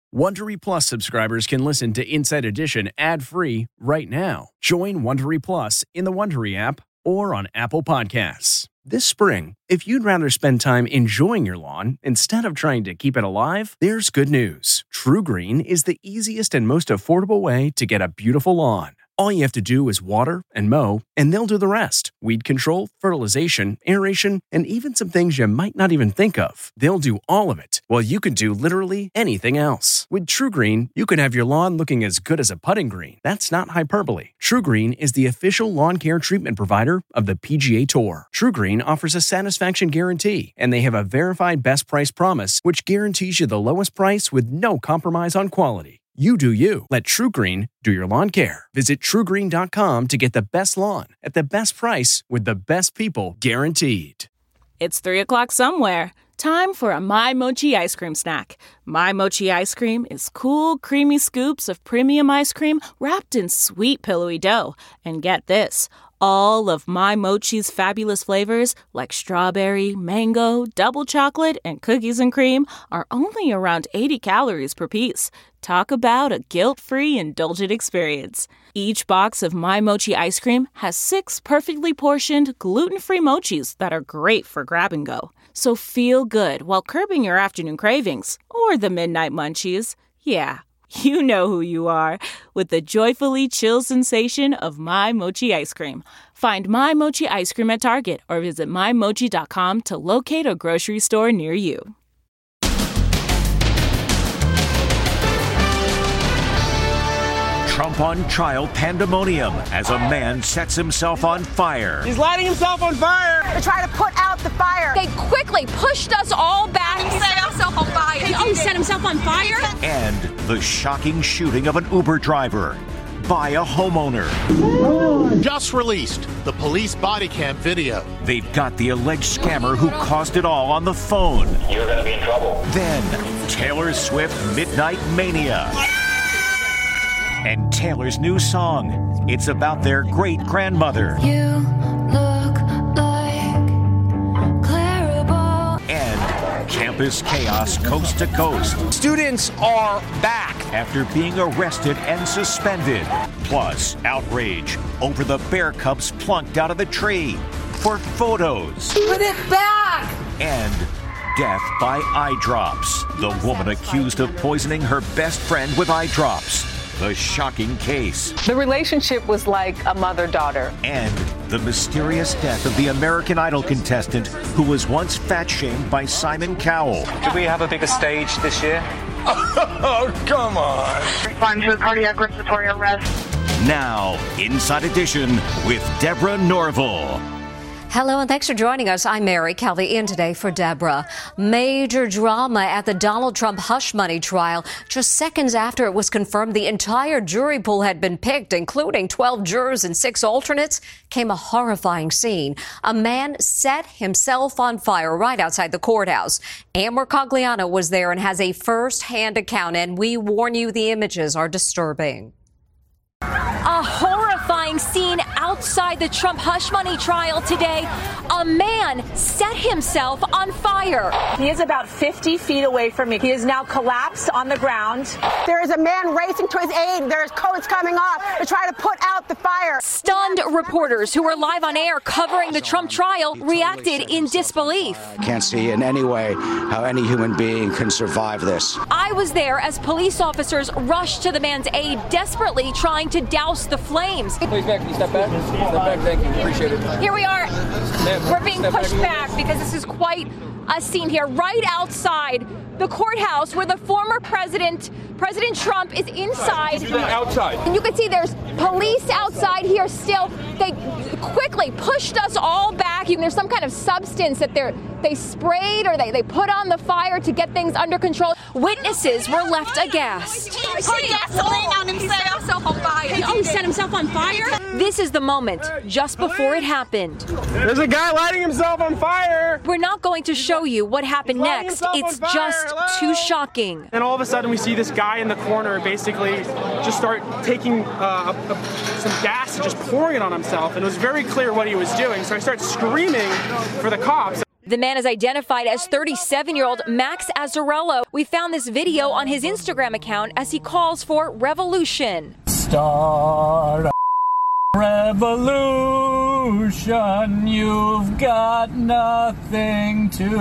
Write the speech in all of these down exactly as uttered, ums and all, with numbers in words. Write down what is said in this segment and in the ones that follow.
Wondery Plus subscribers can listen to Inside Edition ad-free right now. Join Wondery Plus in the Wondery app or on Apple Podcasts. This spring, if you'd rather spend time enjoying your lawn instead of trying to keep it alive, there's good news. True Green is the easiest and most affordable way to get a beautiful lawn. All you have to do is water and mow, and they'll do the rest. Weed control, fertilization, aeration, and even some things you might not even think of. They'll do all of it, while you can do literally anything else. With True Green, you can have your lawn looking as good as a putting green. That's not hyperbole. True Green is the official lawn care treatment provider of the P G A Tour. True Green offers a satisfaction guarantee, and they have a verified best price promise, which guarantees you the lowest price with no compromise on quality. You do you. Let True Green do your lawn care. Visit true green dot com to get the best lawn at the best price with the best people guaranteed. It's three o'clock somewhere. Time for a My Mochi ice cream snack. My Mochi ice cream is cool, creamy scoops of premium ice cream wrapped in sweet, pillowy dough. And get this, all of My Mochi's fabulous flavors, like strawberry, mango, double chocolate, and cookies and cream, are only around eighty calories per piece. Talk about a guilt-free, indulgent experience. Each box of My Mochi ice cream has six perfectly portioned, gluten-free mochis that are great for grab and go. So feel good while curbing your afternoon cravings, or the midnight munchies. Yeah, you know who you are, with the joyfully chill sensation of My Mochi ice cream. Find My Mochi ice cream at Target or visit my mochi dot com to locate a grocery store near you. Trump on trial pandemonium as a man sets himself on fire. He's lighting himself on fire. To try to put out the fire. They quickly pushed us all back. He set himself on fire. He set himself on fire? And the shocking shooting of an Uber driver by a homeowner. Just released the police body cam video. They've got the alleged scammer who caused it all on the phone. You're going to be in trouble. Then Taylor Swift Midnight Mania. And Taylor's new song. It's about their great-grandmother. You look like Clarabelle. And campus chaos coast to coast. Students are back After being arrested and suspended. Plus, outrage over the bear cubs plunked out of the tree for photos. Put it back! And death by eye drops. The woman accused of poisoning her best friend with eye drops. The shocking case. The relationship was like a mother-daughter. And the mysterious death of the American Idol contestant who was once fat-shamed by Simon Cowell. Did we have a bigger stage this year? Oh, come on. Respond to a cardiac respiratory arrest. Now, Inside Edition with Deborah Norville. Hello and thanks for joining us. I'm Mary Kelly in today for Deborah. Major drama at the Donald Trump hush money trial. Just seconds after it was confirmed the entire jury pool had been picked, including twelve jurors and six alternates, came a horrifying scene. A man set himself on fire right outside the courthouse. Amber Cogliano was there and has a first-hand account, and we warn you the images are disturbing. A horrifying scene outside the Trump hush money trial today. A man set himself on fire. He is about fifty feet away from me. He is now collapsed on the ground. There is a man racing to his aid. There's codes coming off to try to put out the fire. Stunned reporters who were live on air covering the Trump trial reacted in disbelief. I can't see in any way how any human being can survive this. I was there as police officers rushed to the man's aid, desperately trying to douse the flames. Please back, can you step back? Step back, thank you, appreciate it. Here we are. Step, We're being step pushed back, back because this is quite a scene here, right outside the courthouse where the former president, President Trump, is inside. Outside. And you can see there's police outside here still. They quickly pushed us all back. There's some kind of substance that they're, they sprayed or they, they put on the fire to get things under control. Witnesses were left aghast. He put gasoline on himself. He set himself on fire. Oh, he set himself on fire? This is the moment just before it happened. There's a guy lighting himself on fire. We're not going to show you what happened next. It's just too shocking. And all of a sudden we see this guy in the corner basically just start taking uh, a, a, some gas and just pouring it on himself. And it was very clear what he was doing. So I started screaming for the cops. The man is identified as thirty-seven-year-old Max Azzarello. We found this video on his Instagram account as he calls for revolution. Start a revolution, you've got nothing to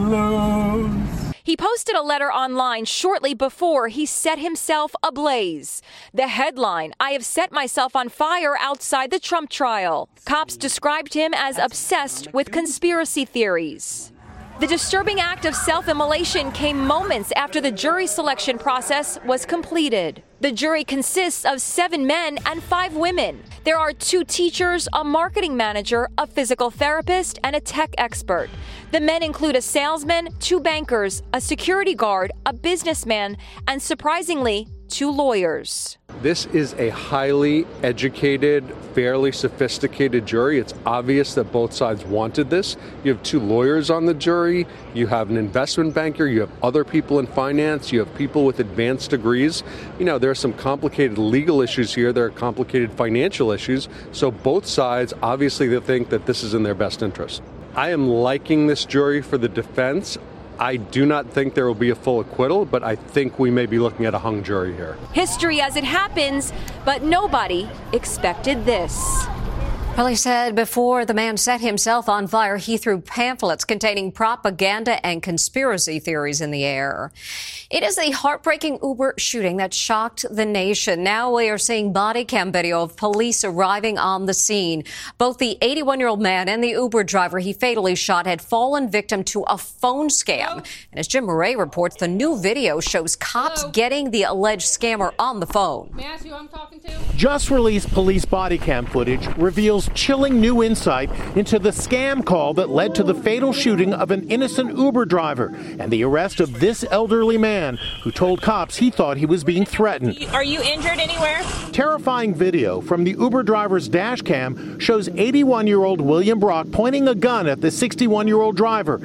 lose. He posted a letter online shortly before he set himself ablaze. The headline, "I have set myself on fire outside the Trump trial." Cops described him as obsessed with conspiracy theories. The disturbing act of self-immolation came moments after the jury selection process was completed. The jury consists of seven men and five women. There are two teachers, a marketing manager, a physical therapist, and a tech expert. The men include a salesman, two bankers, a security guard, a businessman, and surprisingly, two lawyers. This is a highly educated, fairly sophisticated jury. It's obvious that both sides wanted this. You have two lawyers on the jury. You have an investment banker. You have other people in finance. You have people with advanced degrees. You know, there are some complicated legal issues here. There are complicated financial issues. So both sides, obviously, they think that this is in their best interest. I am liking this jury for the defense. I do not think there will be a full acquittal, but I think we may be looking at a hung jury here. History as it happens, but nobody expected this. Police said before the man set himself on fire, he threw pamphlets containing propaganda and conspiracy theories in the air. It is the heartbreaking Uber shooting that shocked the nation. Now we are seeing body cam video of police arriving on the scene. Both the eighty-one-year-old man and the Uber driver he fatally shot had fallen victim to a phone scam. And as Jim Murray reports, the new video shows cops Hello? getting the alleged scammer on the phone. May I ask you who I'm talking to? Just released police body cam footage reveals chilling new insight into the scam call that led to the fatal shooting of an innocent Uber driver and the arrest of this elderly man who told cops he thought he was being threatened. Are you injured anywhere? Terrifying video from the Uber driver's dash cam shows eighty-one-year-old William Brock pointing a gun at the sixty-one-year-old driver.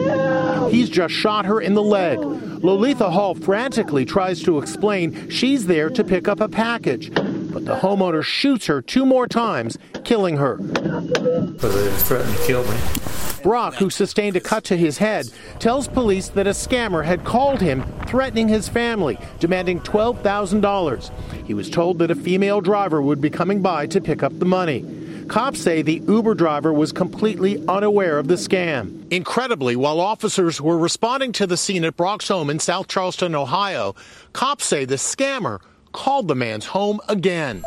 He's just shot her in the leg. Lolitha Hall frantically tries to explain she's there to pick up a package, but the homeowner shoots her two more times, killing her. But they threatened to kill me. Brock, who sustained a cut to his head, tells police that a scammer had called him, threatening his family, demanding twelve thousand dollars. He was told that a female driver would be coming by to pick up the money. Cops say the Uber driver was completely unaware of the scam. Incredibly, while officers were responding to the scene at Brock's home in South Charleston, Ohio, cops say the scammer called the man's home again.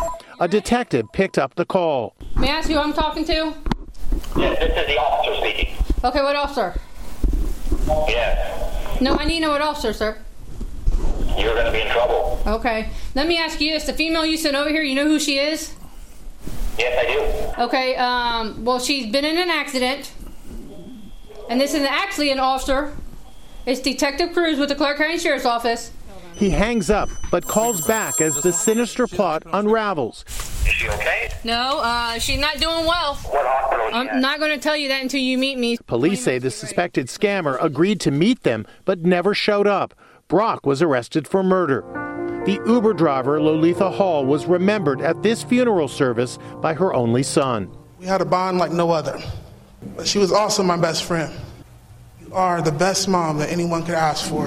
A detective picked up the call. May I ask you who I'm talking to? Yes, this is the officer speaking. Okay, what officer? Yes. No, I need to know what officer, sir. You're going to be in trouble. Okay. Let me ask you this. The female you sent over here, you know who she is? Yes, I do. Okay, um, well, she's been in an accident. And this is actually an officer. It's Detective Cruz with the Clark County Sheriff's Office. He hangs up, but calls back as the sinister plot unravels. Is she okay? No, uh, she's not doing well. What hospital is she I'm at? not going to tell you that until you meet me. Police say the suspected scammer agreed to meet them, but never showed up. Brock was arrested for murder. The Uber driver, Lolitha Hall, was remembered at this funeral service by her only son. We had a bond like no other, but she was also my best friend. You are the best mom that anyone could ask for.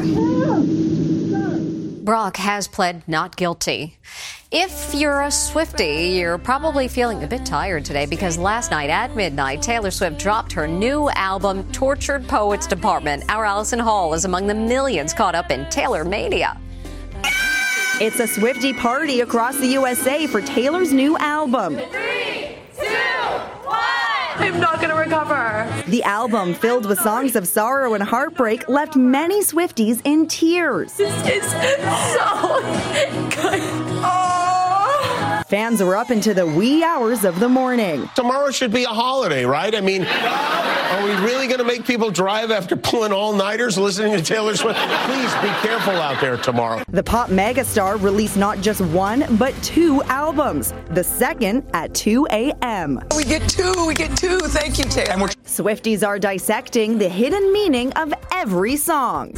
Brock has pled not guilty. If you're a Swiftie, you're probably feeling a bit tired today because last night at midnight, Taylor Swift dropped her new album, Tortured Poets Department. Our Allison Hall is among the millions caught up in Taylor mania. It's a Swiftie party across the U S A for Taylor's new album. Three, two, one. I'm not going to recover. The album, filled with songs of sorrow and heartbreak, left many Swifties in tears. This is so good. Oh. Fans were up into the wee hours of the morning. Tomorrow should be a holiday, right? I mean, are we really going to make people drive after pulling all-nighters listening to Taylor Swift? Please be careful out there tomorrow. The pop megastar released not just one, but two albums. The second at two a.m. We get two. We get two. Thank you, Taylor. Swifties are dissecting the hidden meaning of every song.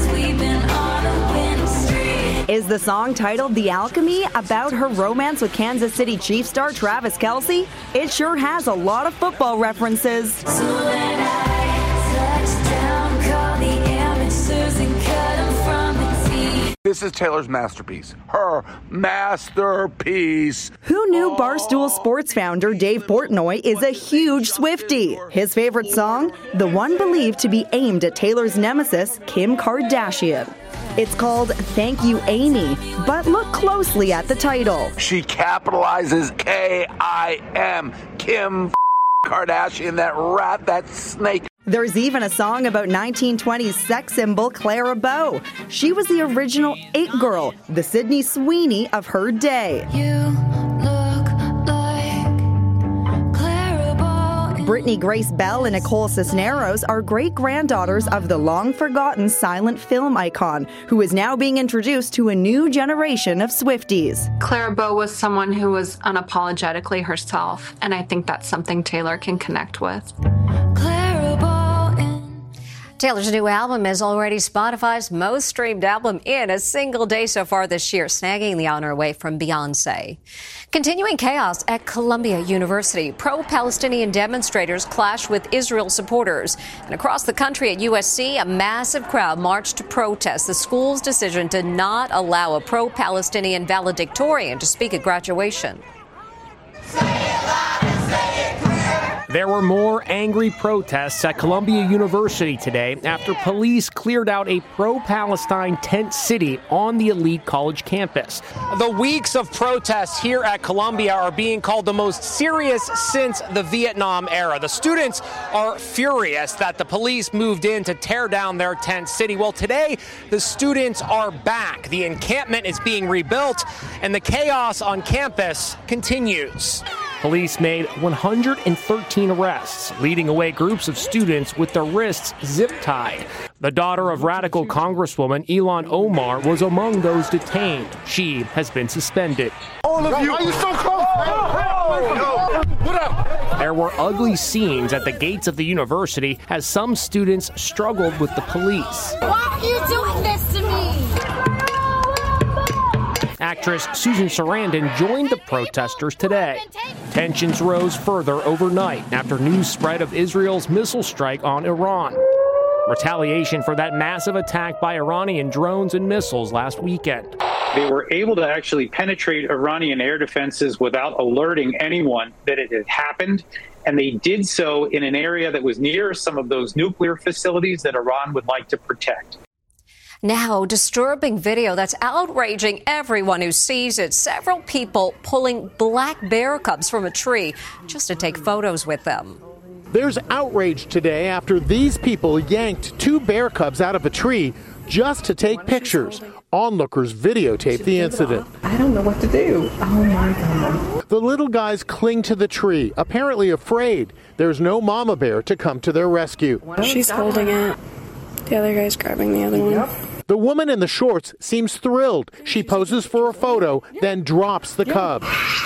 Is the song titled The Alchemy about her romance with Kansas City Chiefs star Travis Kelce? It sure has a lot of football references. So when I touch This is Taylor's masterpiece. Her masterpiece. Who knew Barstool Sports founder Dave Portnoy is a huge Swiftie? His favorite song? The one believed to be aimed at Taylor's nemesis, Kim Kardashian. It's called Thank You, Amy, but look closely at the title. She capitalizes K I M. Kim Kardashian, that rat, that snake. There's even a song about nineteen twenties sex symbol Clara Bow. She was the original It Girl, the Sydney Sweeney of her day. You look like Clara Bow. Brittany Grace Bell and Nicole Cisneros are great-granddaughters of the long-forgotten silent film icon, who is now being introduced to a new generation of Swifties. Clara Bow was someone who was unapologetically herself, and I think that's something Taylor can connect with. Taylor's new album is already Spotify's most streamed album in a single day so far this year, snagging the honor away from Beyonce. Continuing chaos at Columbia University. Pro-Palestinian demonstrators clash with Israel supporters. And across the country at U S C, a massive crowd marched to protest the school's decision to not allow a pro-Palestinian valedictorian to speak at graduation. There were more angry protests at Columbia University today after police cleared out a pro-Palestine tent city on the elite college campus. The weeks of protests here at Columbia are being called the most serious since the Vietnam era. The students are furious that the police moved in to tear down their tent city. Well, today, the students are back. The encampment is being rebuilt, and the chaos on campus continues. Police made one hundred thirteen arrests, leading away groups of students with their wrists zip-tied. The daughter of radical Congresswoman Ilhan Omar was among those detained. She has been suspended. All of you. Why are you so close? What up? There were ugly scenes at the gates of the university as some students struggled with the police. Why are you doing this to me? Actress Susan Sarandon joined the protesters today. Tensions rose further overnight after news spread of Israel's missile strike on Iran. Retaliation for that massive attack by Iranian drones and missiles last weekend. They were able to actually penetrate Iranian air defenses without alerting anyone that it had happened. And they did so in an area that was near some of those nuclear facilities that Iran would like to protect. Now, disturbing video that's outraging everyone who sees it. Several people pulling black bear cubs from a tree just to take photos with them. There's outrage today after these people yanked two bear cubs out of a tree just to take pictures. Onlookers videotaped the incident. I don't know what to do. Oh, my God. The little guys cling to the tree, apparently afraid. There's no mama bear to come to their rescue. She's holding it. The other guy's grabbing the other one. The woman in the shorts seems thrilled. She poses for a photo, then drops the cub.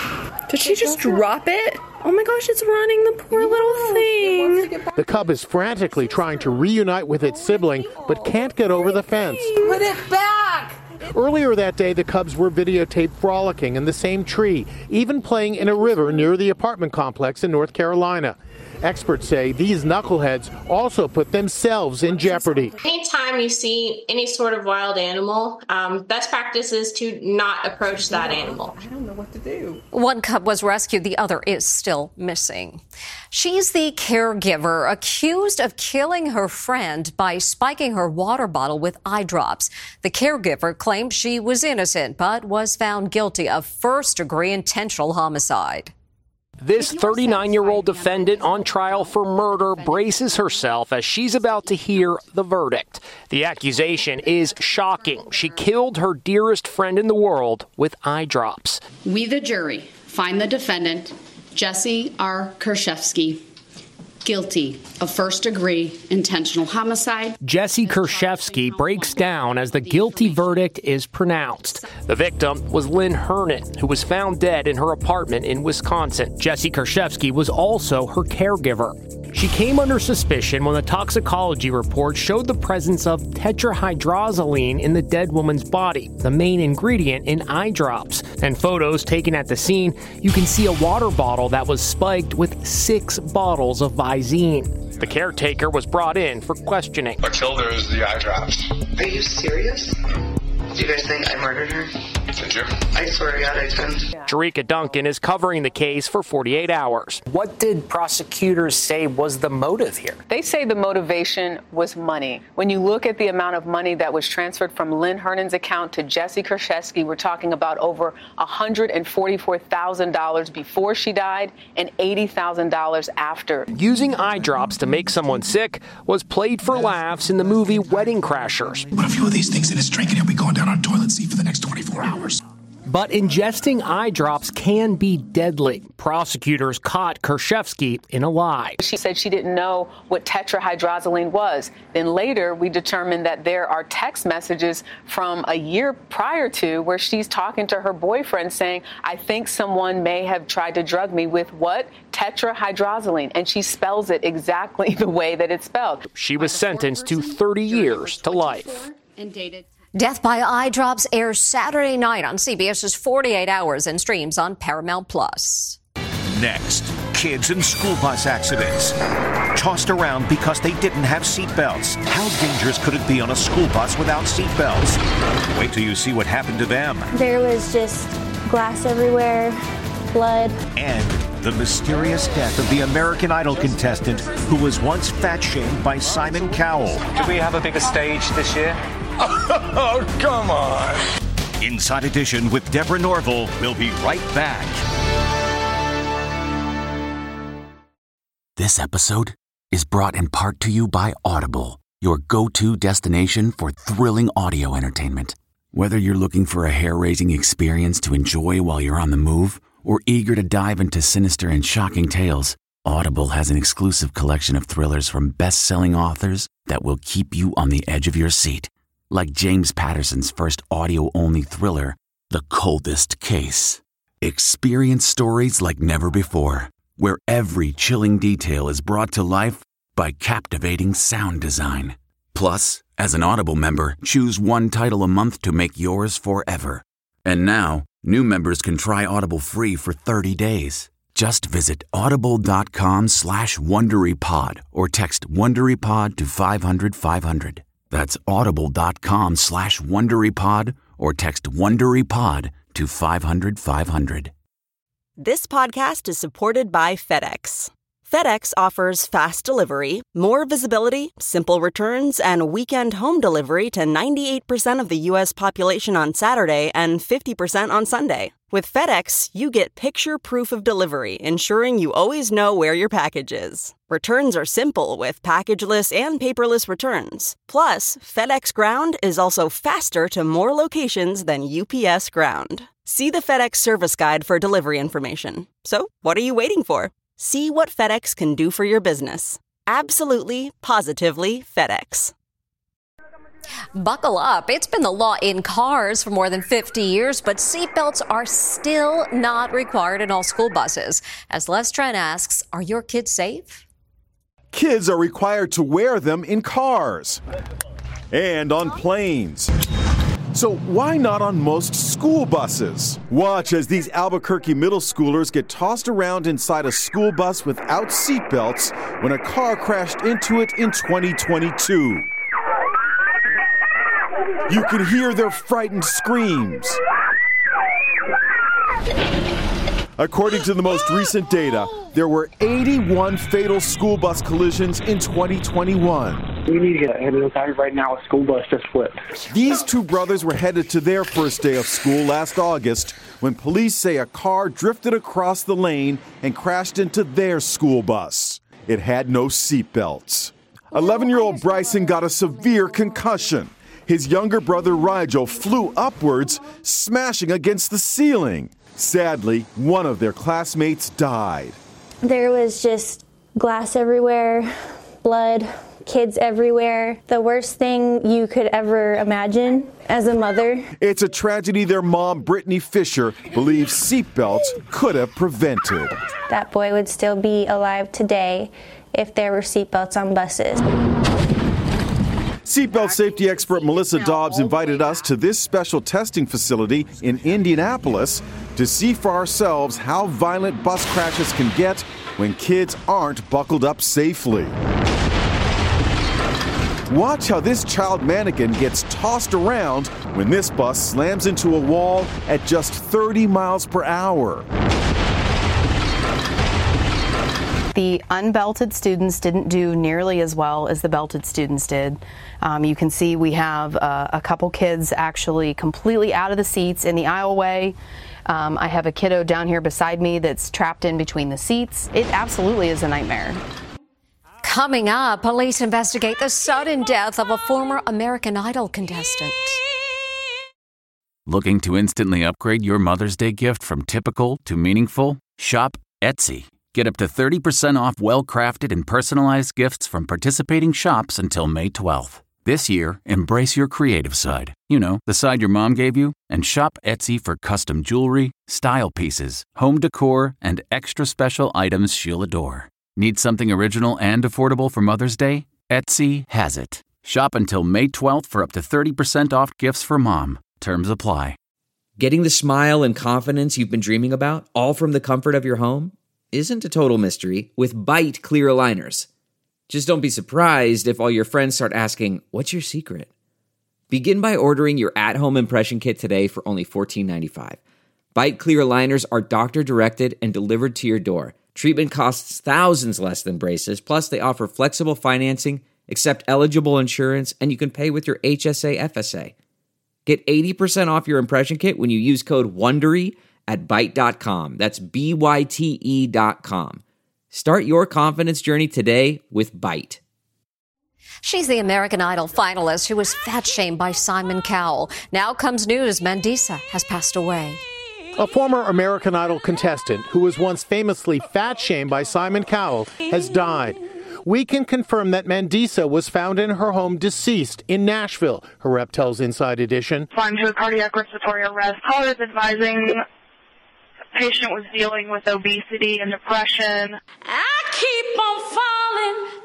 Did she just drop it? Oh my gosh, it's running, the poor little thing. The cub is frantically trying to reunite with its sibling, but can't get over the fence. Put it back! Earlier that day, the cubs were videotaped frolicking in the same tree, even playing in a river near the apartment complex in North Carolina. Experts say these knuckleheads also put themselves in jeopardy. Anytime you see any sort of wild animal, um, best practice is to not approach that animal. I don't know what to do. One cub was rescued. The other is still missing. She's the caregiver accused of killing her friend by spiking her water bottle with eye drops. The caregiver claimed she was innocent, but was found guilty of first-degree intentional homicide. This thirty-nine-year-old defendant on trial for murder braces herself as she's about to hear the verdict. The accusation is shocking. She killed her dearest friend in the world with eye drops. We, the jury, find the defendant, Jesse R. Kershevsky, guilty of first-degree intentional homicide. Jesse Kershevsky breaks down as the guilty verdict is pronounced. The victim was Lynn Hernan, who was found dead in her apartment in Wisconsin. Jesse Kershevsky was also her caregiver. She came under suspicion when the toxicology report showed the presence of tetrahydrozoline in the dead woman's body, the main ingredient in eye drops. And photos taken at the scene, you can see a water bottle that was spiked with six bottles of Visine. The caretaker was brought in for questioning. What killed her is the eye drops. Are you serious? Do you guys think I murdered her? Did you? I swear to God I didn't. Jerika Duncan is covering the case for forty-eight hours. What did prosecutors say was the motive here? They say the motivation was money. When you look at the amount of money that was transferred from Lynn Hernan's account to Jesse Kershevsky, we're talking about over one hundred forty-four thousand dollars before she died and eighty thousand dollars after. Using eye drops to make someone sick was played for laughs in the movie Wedding Crashers. Put a few of these things in his drink and he'll be going down on a toilet seat for the next twenty-four hours. But ingesting eye drops can be deadly. Prosecutors caught Kershevsky in a lie. She said she didn't know what tetrahydrozoline was. Then later, we determined that there are text messages from a year prior to where she's talking to her boyfriend saying, I think someone may have tried to drug me with what? Tetrahydrozoline. And she spells it exactly the way that it's spelled. She was sentenced to thirty years to life. And dated. Death by Eye Drops airs Saturday night on CBS's forty-eight hours and streams on Paramount Plus. Next, kids in school bus accidents. Tossed around because they didn't have seatbelts. How dangerous could it be on a school bus without seatbelts? Wait till you see what happened to them. There was just glass everywhere, blood. And the mysterious death of the American Idol contestant who was once fat-shamed by Simon Cowell. Do we have a bigger stage this year? Oh, come on. Inside Edition with Deborah Norville. We'll be right back. This episode is brought in part to you by Audible, your go-to destination for thrilling audio entertainment. Whether you're looking for a hair-raising experience to enjoy while you're on the move or eager to dive into sinister and shocking tales, Audible has an exclusive collection of thrillers from best-selling authors that will keep you on the edge of your seat. Like James Patterson's first audio-only thriller, The Coldest Case. Experience stories like never before, where every chilling detail is brought to life by captivating sound design. Plus, as an Audible member, choose one title a month to make yours forever. And now, new members can try Audible free for thirty days. Just visit audible.com slash WonderyPod or text WonderyPod to five hundred five hundred. That's audible.com slash WonderyPod or text WonderyPod to five hundred five hundred. This podcast is supported by FedEx. FedEx offers fast delivery, more visibility, simple returns, and weekend home delivery to ninety-eight percent of the U S population on Saturday and fifty percent on Sunday. With FedEx, you get picture proof of delivery, ensuring you always know where your package is. Returns are simple with packageless and paperless returns. Plus, FedEx Ground is also faster to more locations than U P S Ground. See the FedEx service guide for delivery information. So, what are you waiting for? See what FedEx can do for your business. Absolutely, positively FedEx. Buckle up. It's been the law in cars for more than fifty years, but seatbelts are still not required in all school buses. As Les Trent asks, are your kids safe? Kids are required to wear them in cars and on planes. So why not on most school buses? Watch as these Albuquerque middle schoolers get tossed around inside a school bus without seatbelts when a car crashed into it in twenty twenty-two. You can hear their frightened screams. According to the most recent data, there were eighty-one fatal school bus collisions in twenty twenty-one. We need to get ahead of the time right now. A school bus just flipped. These two brothers were headed to their first day of school last August when police say a car drifted across the lane and crashed into their school bus. It had no seatbelts. eleven-year-old Bryson got a severe concussion. His younger brother Rigel flew upwards, smashing against the ceiling. Sadly, one of their classmates died. There was just glass everywhere, blood, kids everywhere. The worst thing you could ever imagine as a mother. It's a tragedy their mom, Brittany Fisher, believes seatbelts could have prevented. That boy would still be alive today if there were seatbelts on buses. Seatbelt safety expert Melissa Dobbs invited us to this special testing facility in Indianapolis to see for ourselves how violent bus crashes can get when kids aren't buckled up safely. Watch how this child mannequin gets tossed around when this bus slams into a wall at just thirty miles per hour. The unbelted students didn't do nearly as well as the belted students did. Um, you can see we have uh, a couple kids actually completely out of the seats in the aisleway. Um, I have a kiddo down here beside me that's trapped in between the seats. It absolutely is a nightmare. Coming up, police investigate the sudden death of a former American Idol contestant. Looking to instantly upgrade your Mother's Day gift from typical to meaningful? Shop Etsy. Get up to thirty percent off well-crafted and personalized gifts from participating shops until May twelfth. This year, embrace your creative side. You know, the side your mom gave you. And shop Etsy for custom jewelry, style pieces, home decor, and extra special items she'll adore. Need something original and affordable for Mother's Day? Etsy has it. Shop until May twelfth for up to thirty percent off gifts for mom. Terms apply. Getting the smile and confidence you've been dreaming about, all from the comfort of your home, isn't a total mystery with Byte clear aligners. Just don't be surprised if all your friends start asking, what's your secret? Begin by ordering your at-home impression kit today for only fourteen ninety-five. Byte clear aligners are doctor-directed and delivered to your door. Treatment costs thousands less than braces, plus they offer flexible financing, accept eligible insurance, and you can pay with your H S A F S A. Get eighty percent off your impression kit when you use code WONDERY at byte dot com. That's B Y T E dot com. Start your confidence journey today with Byte. She's the American Idol finalist who was fat-shamed by Simon Cowell. Now comes news Mandisa has passed away. A former American Idol contestant who was once famously fat-shamed by Simon Cowell has died. We can confirm that Mandisa was found in her home deceased in Nashville, her rep tells Inside Edition. Found to a cardiac respiratory arrest. Caller is advising the patient was dealing with obesity and depression. I keep on falling.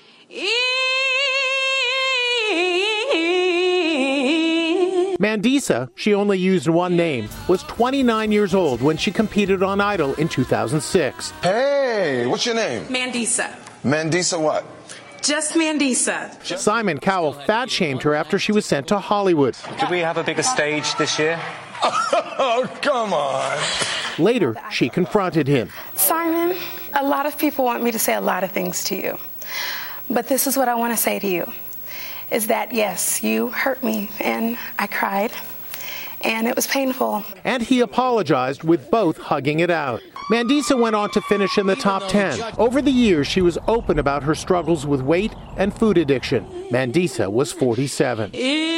Mandisa, she only used one name, was twenty-nine years old when she competed on Idol in two thousand six. Hey, what's your name? Mandisa. Mandisa what? Just Mandisa. Simon Cowell fat-shamed her after she was sent to Hollywood. Did we have a bigger stage this year? Oh, come on. Later, she confronted him. Simon, a lot of people want me to say a lot of things to you. But this is what I want to say to you, is that, yes, you hurt me, and I cried, and it was painful. And he apologized, with both hugging it out. Mandisa went on to finish in the top ten. Over the years, she was open about her struggles with weight and food addiction. Mandisa was forty-seven.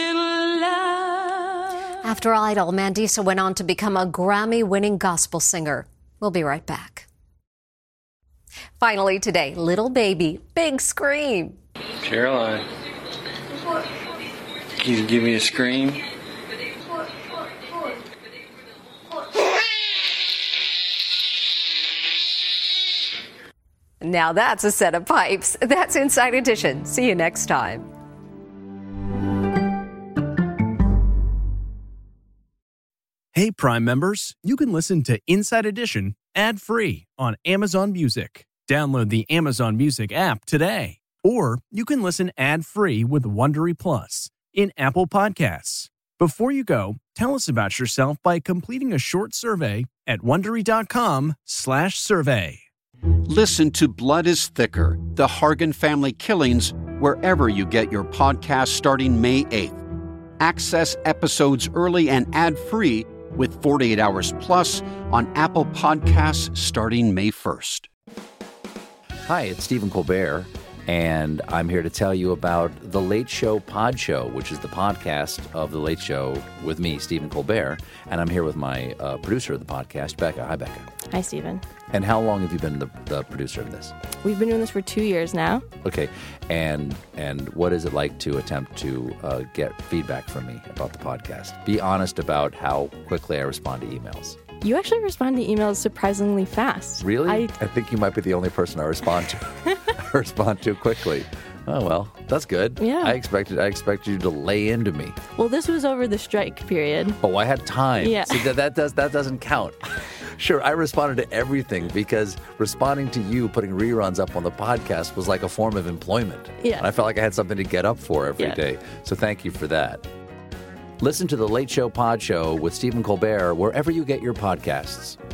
After Idol, Mandisa went on to become a Grammy-winning gospel singer. We'll be right back. Finally today, Little Baby, big scream. Caroline, can you give me a scream? Now that's a set of pipes. That's Inside Edition. See you next time. Hey, Prime members, you can listen to Inside Edition ad-free on Amazon Music. Download the Amazon Music app today. Or you can listen ad-free with Wondery Plus in Apple Podcasts. Before you go, tell us about yourself by completing a short survey at Wondery.com slash survey. Listen to Blood is Thicker, The Hargan Family Killings, wherever you get your podcasts starting May eighth. Access episodes early and ad-free with forty-eight hours plus on Apple Podcasts starting May first. Hi, it's Stephen Colbert, and I'm here to tell you about The Late Show Pod Show, which is the podcast of The Late Show with me, Stephen Colbert, and I'm here with my uh, producer of the podcast, Becca. Hi, Becca. Hi, Stephen. And how long have you been the, the producer of this? We've been doing this for two years now. Okay, and and what is it like to attempt to uh, get feedback from me about the podcast? Be honest about how quickly I respond to emails. You actually respond to emails surprisingly fast. Really? I, I think you might be the only person I respond to respond to quickly. Oh, well, that's good. Yeah. I expected I expected you to lay into me. Well, this was over the strike period. Oh, I had time. Yeah. See, that, that, does, that doesn't count. Sure, I responded to everything because responding to you putting reruns up on the podcast was like a form of employment. Yeah. And I felt like I had something to get up for every Yeah. day. So thank you for that. Listen to The Late Show Pod Show with Stephen Colbert wherever you get your podcasts.